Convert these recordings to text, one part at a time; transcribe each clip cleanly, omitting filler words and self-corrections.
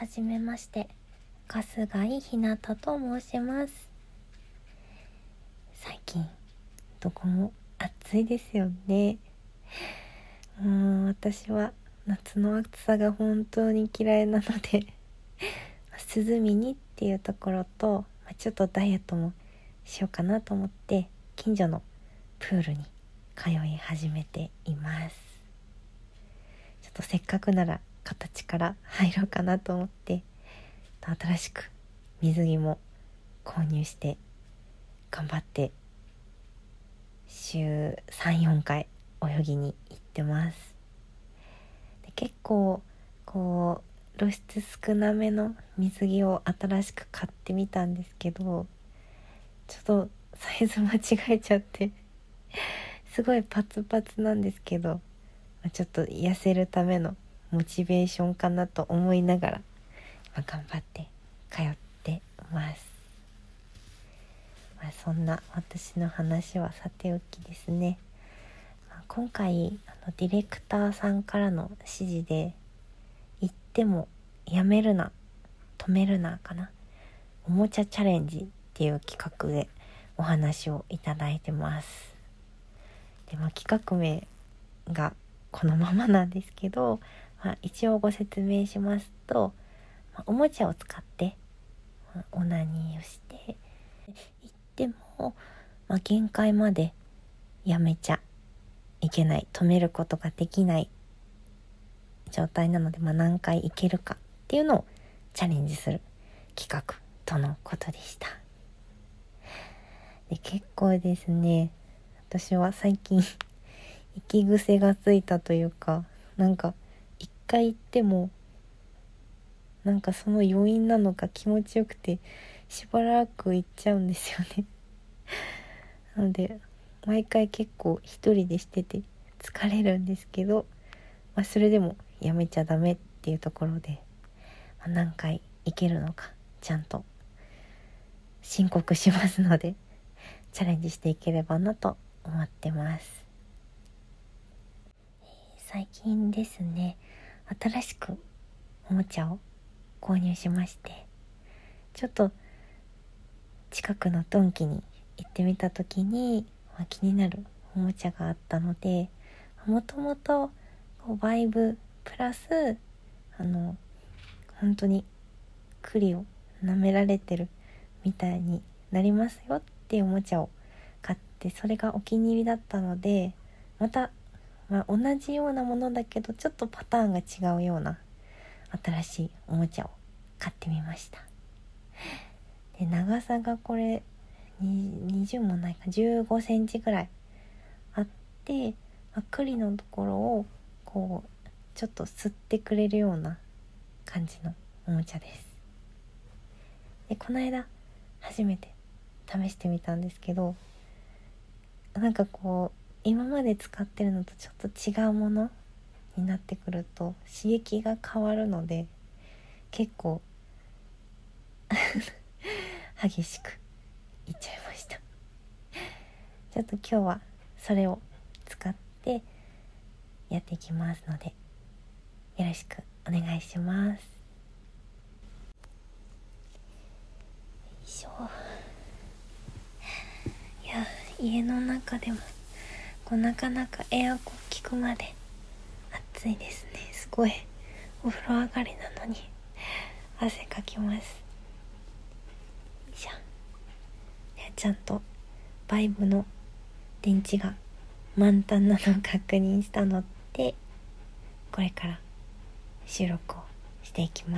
はじめまして、春日井ひなたと申します。最近どこも暑いですよね。私は夏の暑さが本当に嫌いなので涼みにっていうところと、ちょっとダイエットもしようかなと思って近所のプールに通い始めています。ちょっとせっかくなら形から入ろうかなと思って新しく水着も購入して頑張って週 3,4 回泳ぎに行ってます。で結構露出少なめの水着を新しく買ってみたんですけど、ちょっとサイズ間違えちゃってすごいパツパツなんですけど、ちょっと痩せるためのモチベーションかなと思いながら頑張って通ってます。そんな私の話はさておきですね、今回ディレクターさんからの指示で言ってもやめるな止めるなかな、おもちゃチャレンジっていう企画でお話をいただいてます。で、企画名がこのままなんですけど、一応ご説明しますと、おもちゃを使ってオナニーをしてでも、限界までやめちゃいけない、止めることができない状態なので、何回いけるかっていうのをチャレンジする企画とのことでした。で、結構ですね、私は最近息癖がついたというか、一回行ってもその余韻なのか気持ちよくてしばらく行っちゃうんですよねなので毎回結構一人でしてて疲れるんですけど、それでもやめちゃダメっていうところで、何回行けるのかちゃんと申告しますのでチャレンジしていければなと思ってます。最近ですね、新しくおもちゃを購入しまして、ちょっと近くのドンキに行ってみた時に、気になるおもちゃがあったので、もともとバイブプラス本当に栗を舐められてるみたいになりますよっていうおもちゃを買って、それがお気に入りだったので、また、同じようなものだけどちょっとパターンが違うような新しいおもちゃを買ってみました。で、長さがこれ20もないか15センチぐらいあって、栗のところをちょっと吸ってくれるような感じのおもちゃです。で、この間初めて試してみたんですけど、今まで使ってるのとちょっと違うものになってくると刺激が変わるので、結構激しくいっちゃいました。ちょっと今日はそれを使ってやっていきますので、よろしくお願いします。よいしょ。いや、家の中でもなかなかエアコン効くまで暑いですね。すごいお風呂上がりなのに汗かきます。よいしょ。ちゃんとバイブの電池が満タンなのを確認したので、これから収録をしていきます。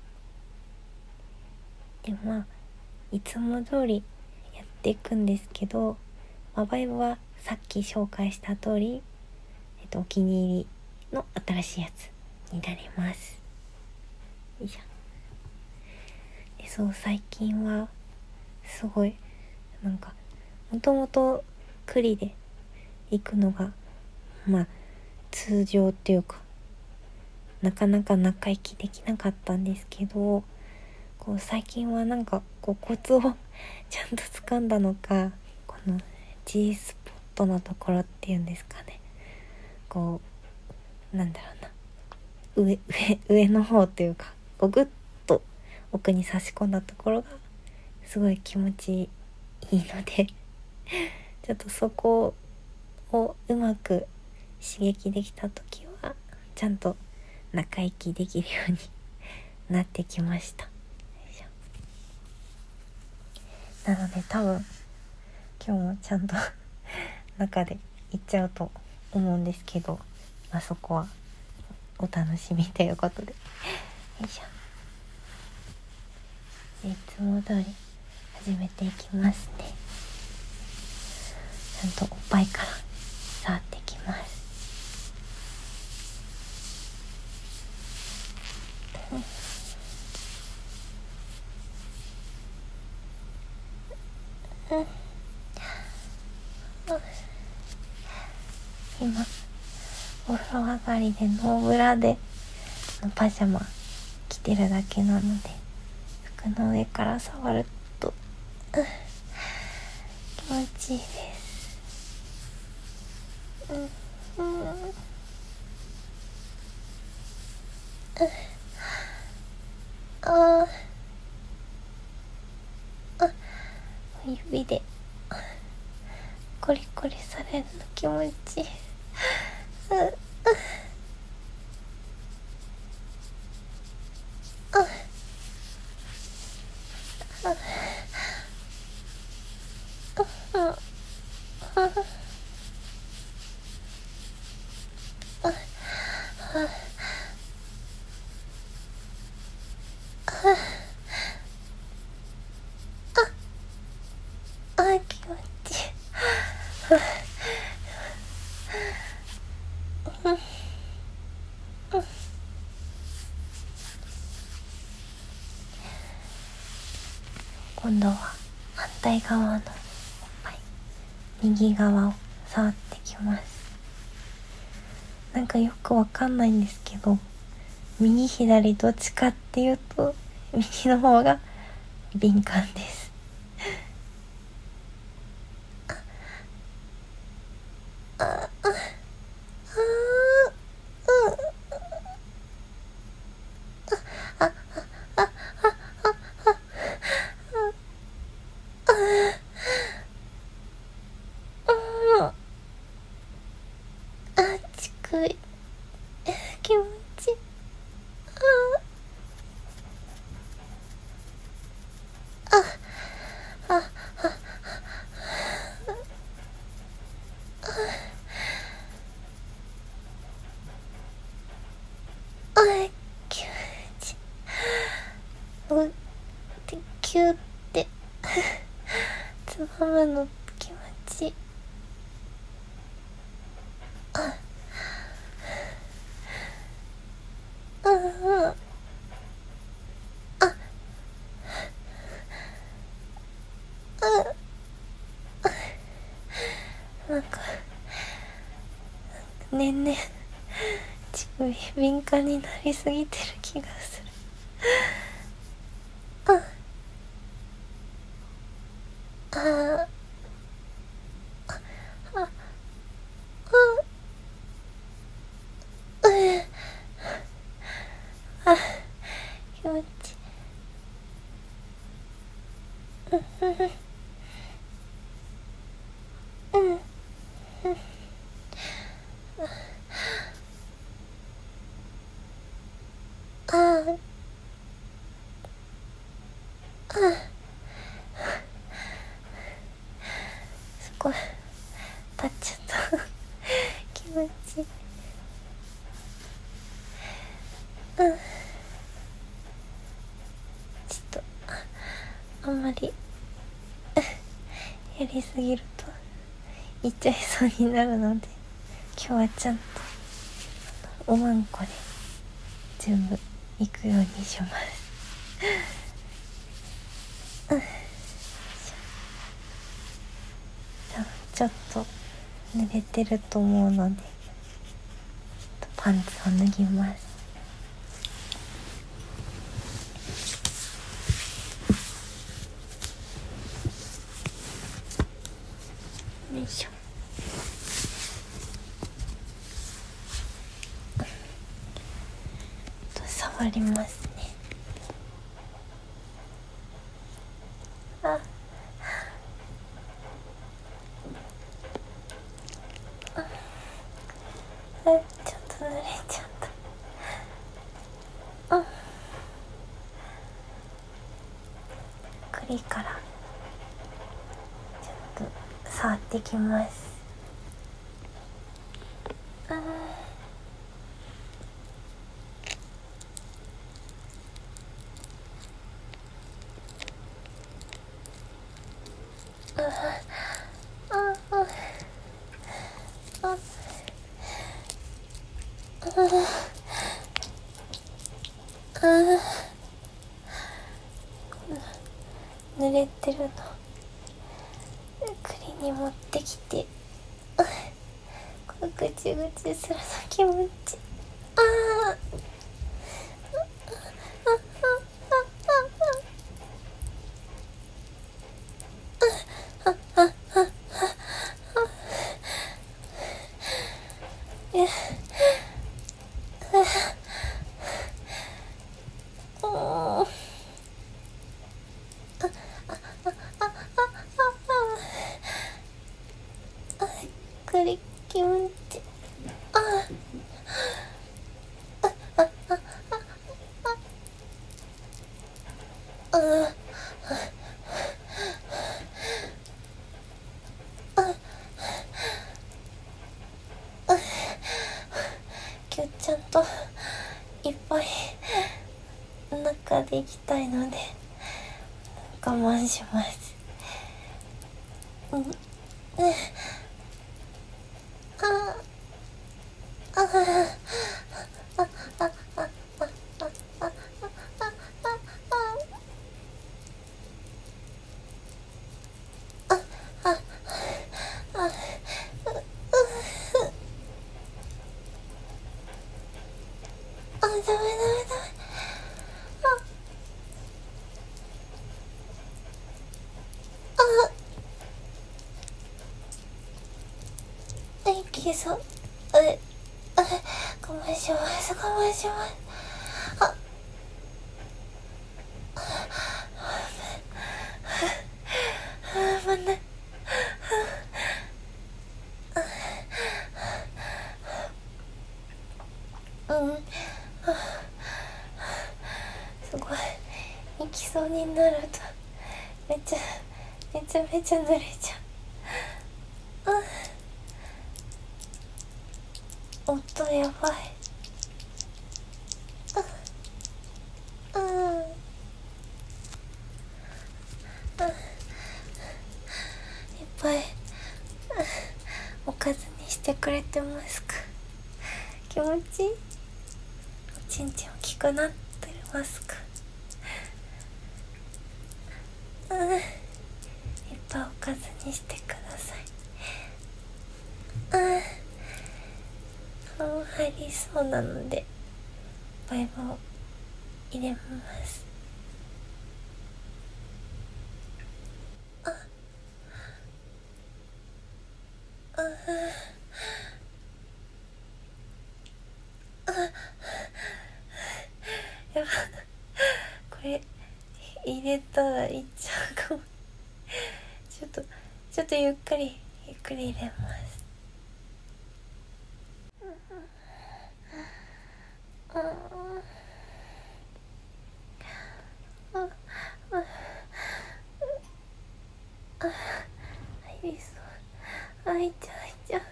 で、いつも通りやっていくんですけど、バイブはさっき紹介した通り、お気に入りの新しいやつになります。よいしょ。で、最近はすごいもともと栗で行くのが通常っていうか、なかなか中行きできなかったんですけど、最近はコツをちゃんと掴んだのか、この G スポットのところっていうんですかね、上の方というかこうグッと奥に差し込んだところがすごい気持ちいいのでちょっとそこをうまく刺激できた時はちゃんと中息できるようになってきました。なので多分今日もちゃんと中でいっちゃうと思うんですけど、そこはお楽しみということで、よいしょ。いつも通り始めていきますね。ちゃんとおっぱいから触ってきます。今お風呂上がりでノーブラでパジャマ着てるだけなので、服の上から触ると気持ちいいです。指でコリコリされるの気持ちいい。気持ちいい。今度は反対側のおっぱい、右側を触ってきます。なんかよくわかんないんですけど、右左どっちかっていうと右の方が敏感です。ちくい気持ちいい。気持ちいい。キューってつまむの気持ちいい。なんか年々乳首敏感になりすぎてる気がする。気持ちいい。そこ立っちゃった気持ちいい。ちょっとあんまりやりすぎるといっちゃいそうになるので、今日はちゃんとおまんこで全部いくようにします。ちょっと濡れてると思うのでパンツを脱ぎます。よいしょ。触りますね。 いいからちょっと触ってきます。濡れてるの栗に持ってきてこうぐちぐちするの気持ち栗気持ち今日ちゃんといっぱい中で行きたいので我慢します。ダメダメダメ。いけそう。我慢します。我慢します。危ない。すごい行きそうになるとめちゃめちゃ濡れちゃう。音やばい。いっぱいおかずにしてくれてますか？気持ちいい？おちんちん大きくなってますか？いっぱいおかずにしてください。入りそうなのでバイブを入れます。やば、これ入れたらいっちゃうかも。ちょっとゆっくり入れます。入りそう。入っちゃう。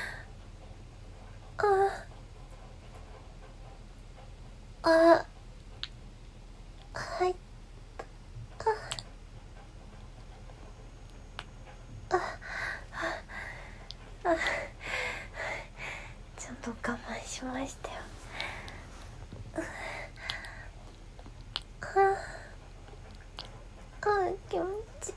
入った。ちゃんと我慢しましたよ。気持ちいい。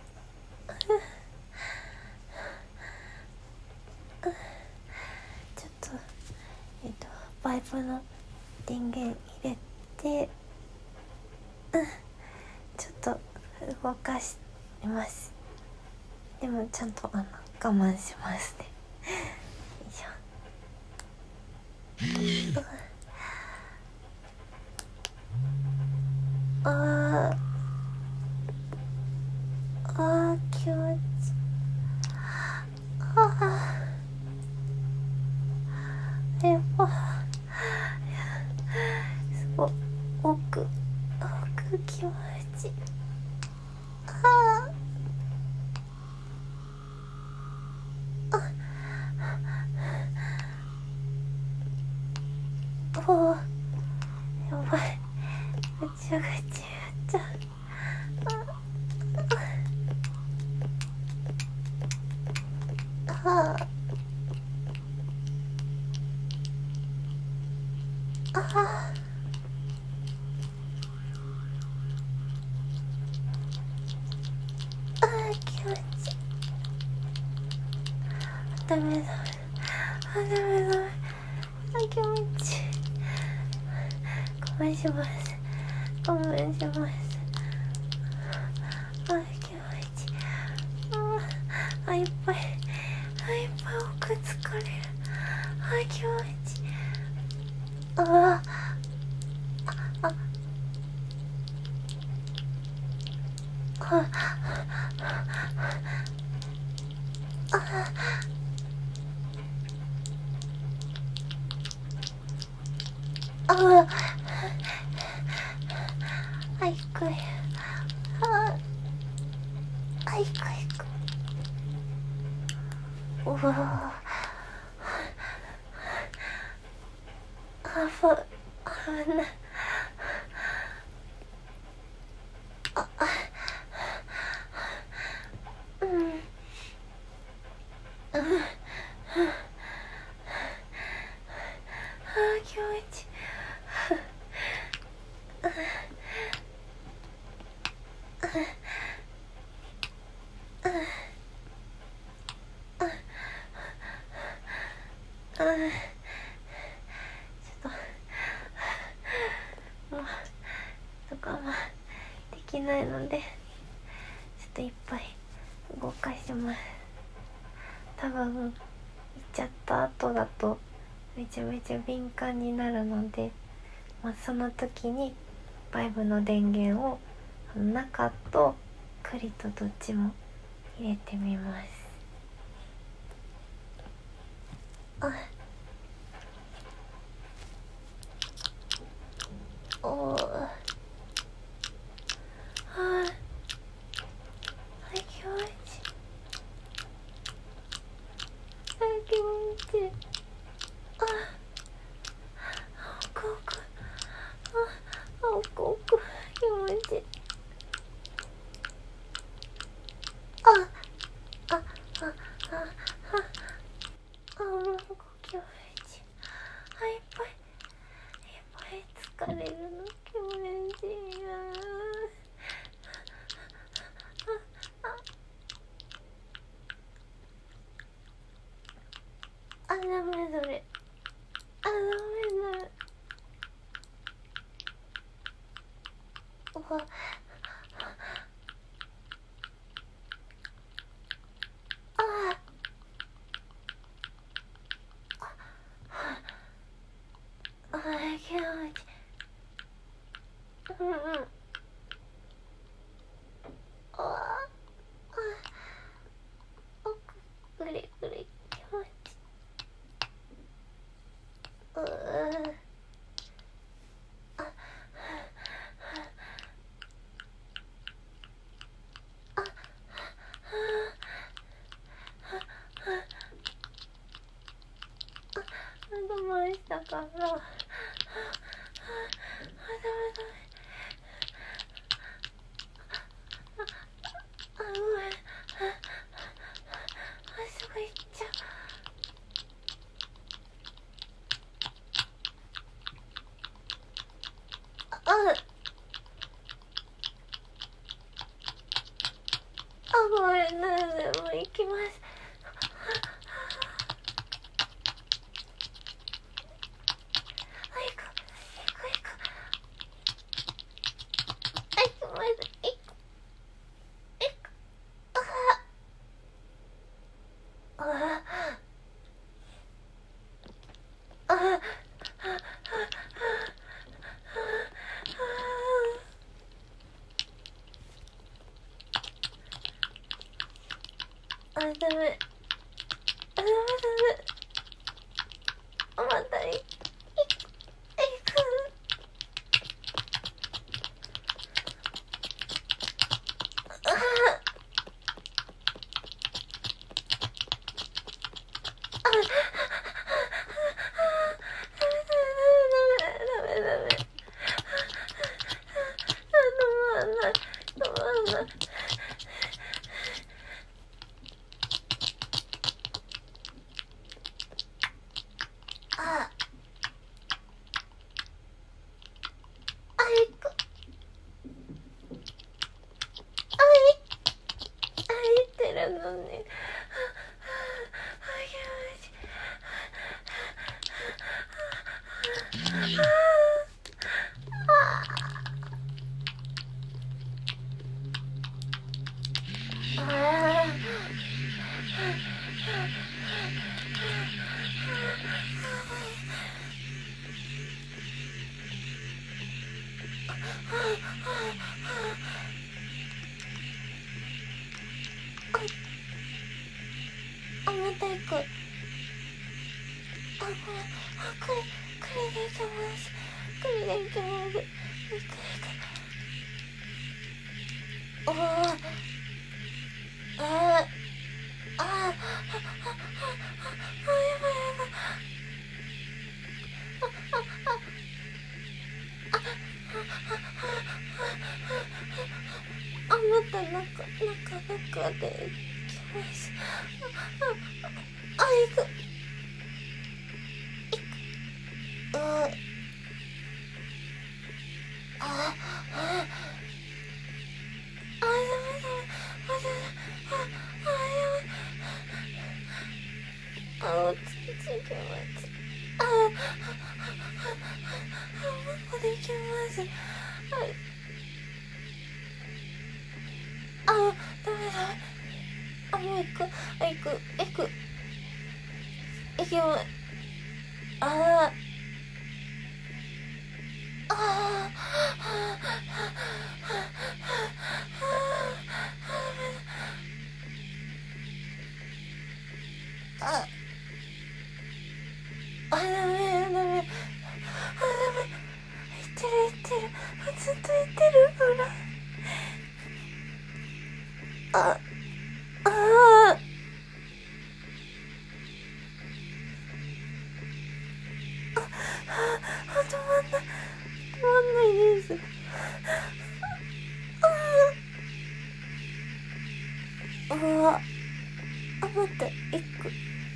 ちょっとパイプの電源入れてちょっと動かします。でもちゃんと我慢しますね。よいしょ。気持ちいい。やっぱすごい奥気持ちいい。 おお、やばい、ぐちゃぐちゃやっちゃう。気持ちいい。ダメダメ、ダメダメ、気持ちいい。我慢します、我慢します。気持ちいい。いっぱい、いっぱい奥疲れる。気持ちいい。行くよ。行く。うわ危ない。気持ちいい。ちょっともう我慢できないので、ちょっといっぱい動かします。多分行っちゃった後だとめちゃめちゃ敏感になるので、その時にバイブの電源を中とクリとどっちも入れてみます。気持ちいい。気持ちいい。気持ちいい。いっぱい疲れるの気持ちいいな。ダメそれ。ダメだ。気持ちいい。ぐりぐり気持ちいい。我慢したから。ダメ。ごめん。すぐ行っちゃう。ごめんなさい。もう行きます。ダメ。また行く。 あ、また行く。これで行きます。これで行きます。行く。おー、やばい。また中で行きます。行く。落ち着きます。ここで行きます。ダメ。もう行く。行きます。ダメ。言ってる。ずっと言ってる。ほら。止まんないです。待って、行く。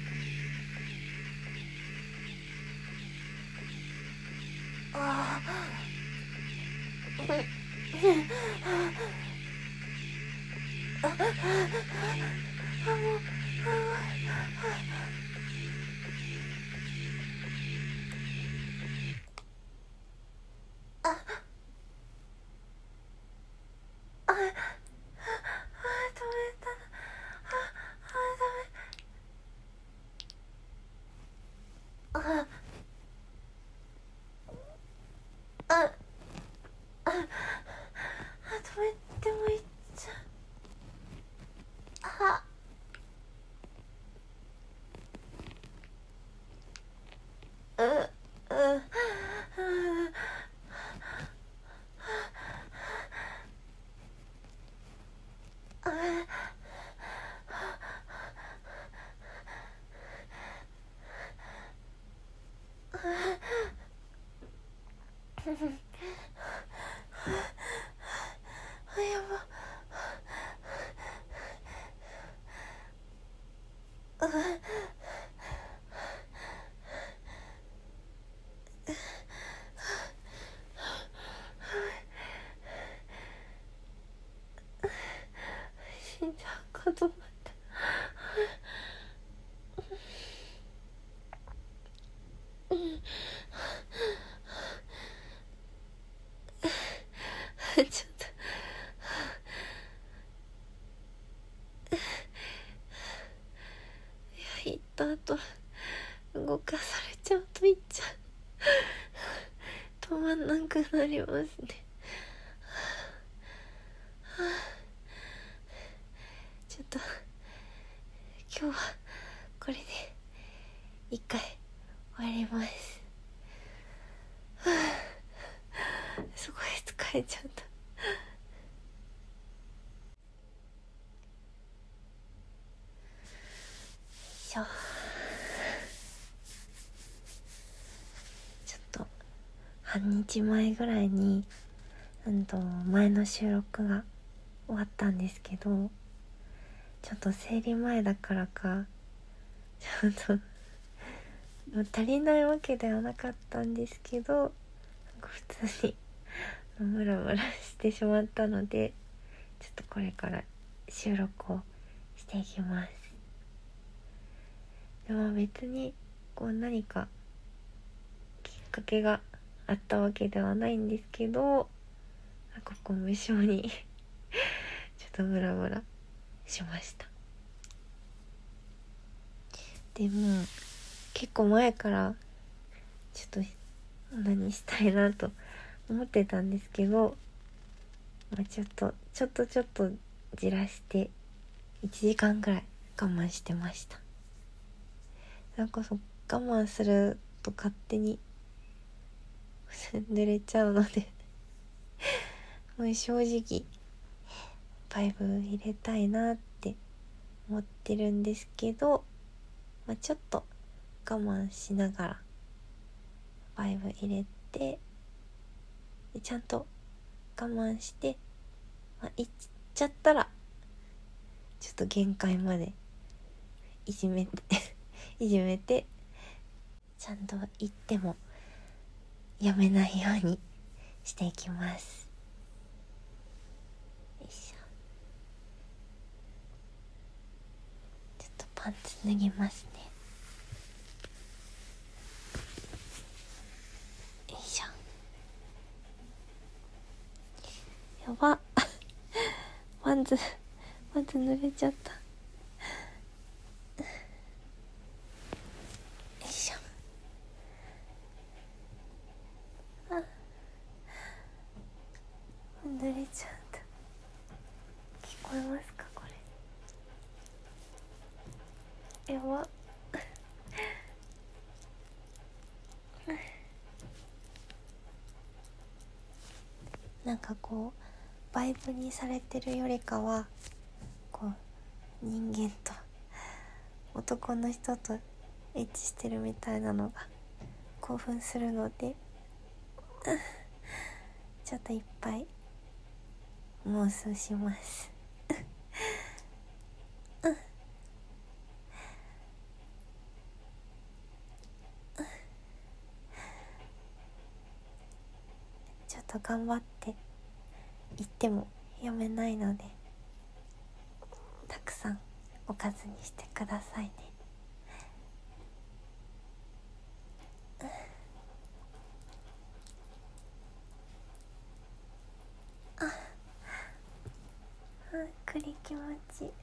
止めてもいっちゃやば。死んじゃうかと思った。ちょっと行った後動かされちゃうと止まんなくなりますね。ちょっと今日はこれで一回終わります。すごい疲れちゃった。ちょっと半日前ぐらいに前の収録が終わったんですけど、ちょっと生理前だからかちょっと足りないわけではなかったんですけど、普通にムラムラしてしまったので、ちょっとこれから収録をしていきます。でも別に何かきっかけがあったわけではないんですけど、ここ無性にちょっとムラムラしました。でも結構前からちょっと何したいなと思ってたんですけど、ちょっとじらして1時間ぐらい我慢してました。なんか我慢すると勝手に濡れちゃうのでもう正直バイブ入れたいなって思ってるんですけど、ちょっと我慢しながらバイブ入れて、ちゃんと我慢して、いっちゃったらちょっと限界までいじめてちゃんと言ってもやめないようにしていきます。よいしょ。ちょっとパンツ脱ぎますね。よいしょ。やばパンツ濡れちゃった。よいしょ。濡れちゃった。聞こえますかこれ。やばなんかこうバイブにされてるよりかは、こう人間と男の人とエッチしてるみたいなのが興奮するのでちょっといっぱい妄想しますちょっと頑張って言ってもやめないので、たくさんおかずにしてくださいね。栗気持ちいい。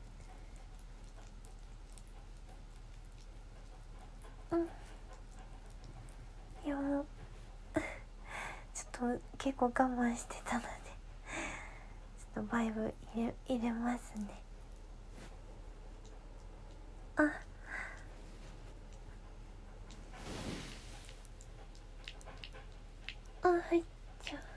いやもうちょっと結構我慢してたので、ちょっとバイブ入れますね。入っちゃう。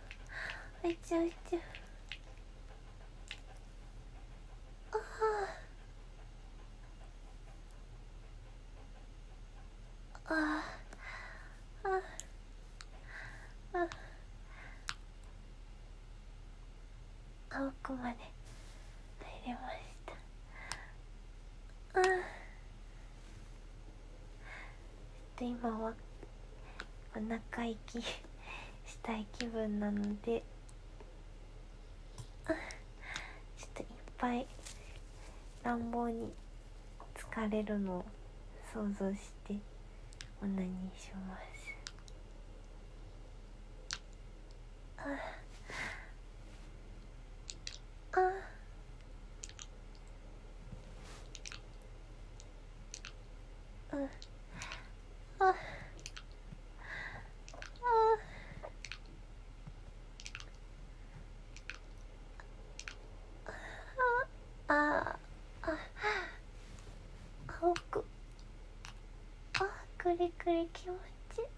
奥まで入れました。今はお腹息したい気分なので、ちょっといっぱい乱暴に疲れるのを想像してオナニーします。奥くりくり気持ちいい。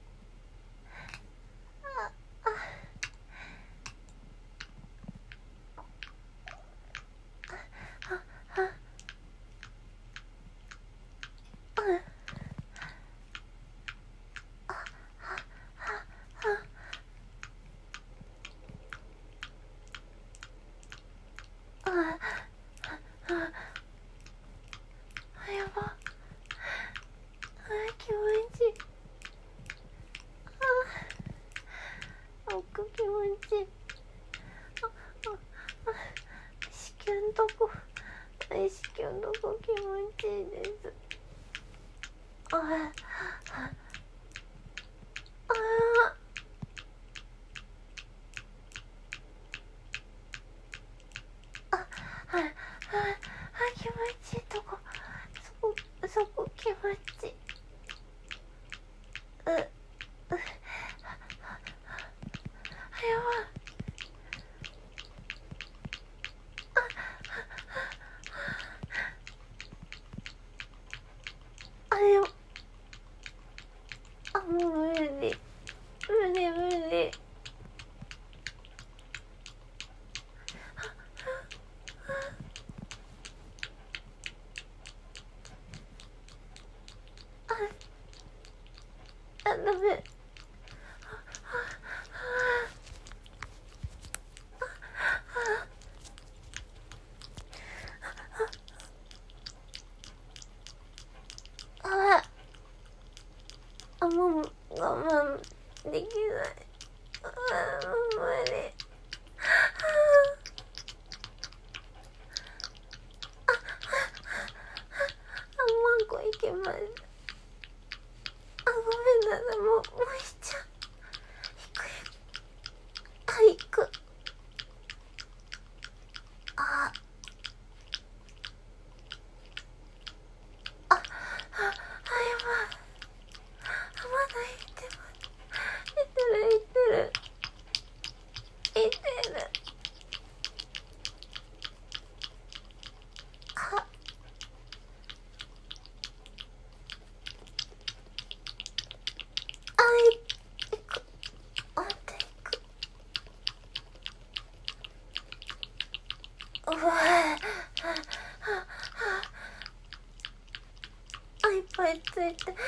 やば。気持ちいい。奥気持ちいい。子宮んとこ気持ちいいです。気持ちいいとこ、そこ気持ちいい。やばいてる。あ、いく。あんたいく。うわあ、いっぱいついて、いっぱいついて、いっぱいついて。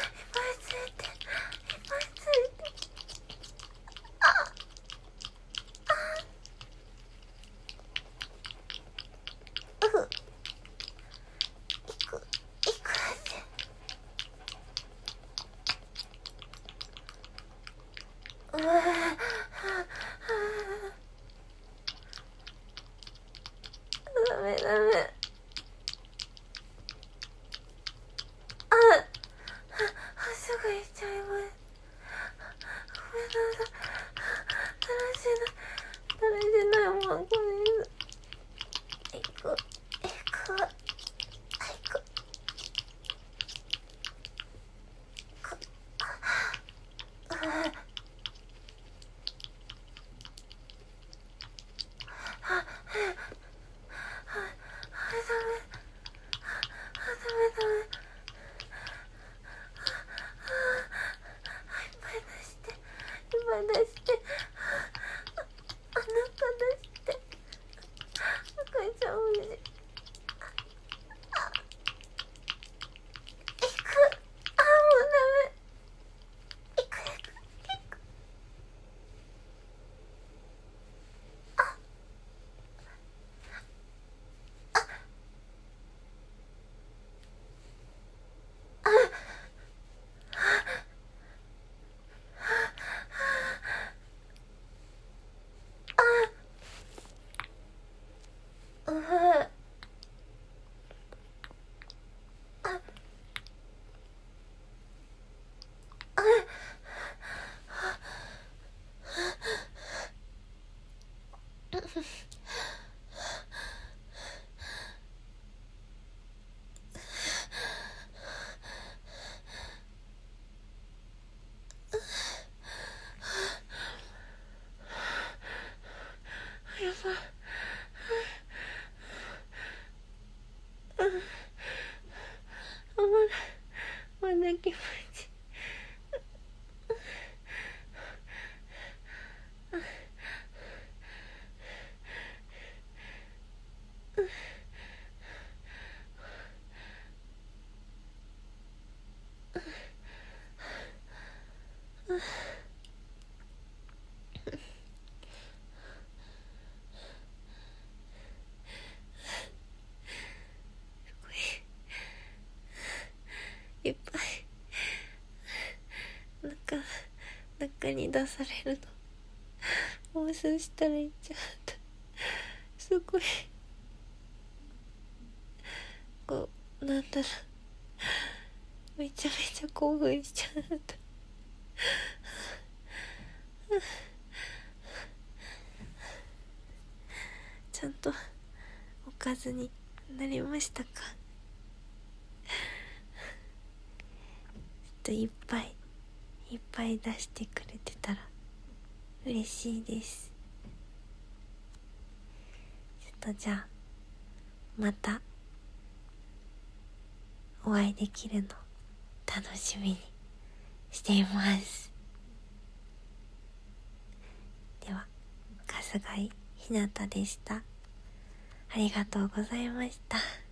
いくらで。うわダメダメ。すぐ行っちゃいます。ごめんなさい。だらしないもん、これ。行く。ダメ。出して、あなた出して、赤ちゃんおいしい。いく。もうダメ。いく。やばい。まだ気持ちいい。いっぱい中に出されるの。もうそうしたらいっちゃった。すごいこう、なんだろう、めちゃめちゃ興奮しちゃった。ちゃんとおかずになりましたか？いっぱい出してくれてたら嬉しいです。ちょっとじゃあまたお会いできるの楽しみにしています。では、春日井ひなたでした。ありがとうございました。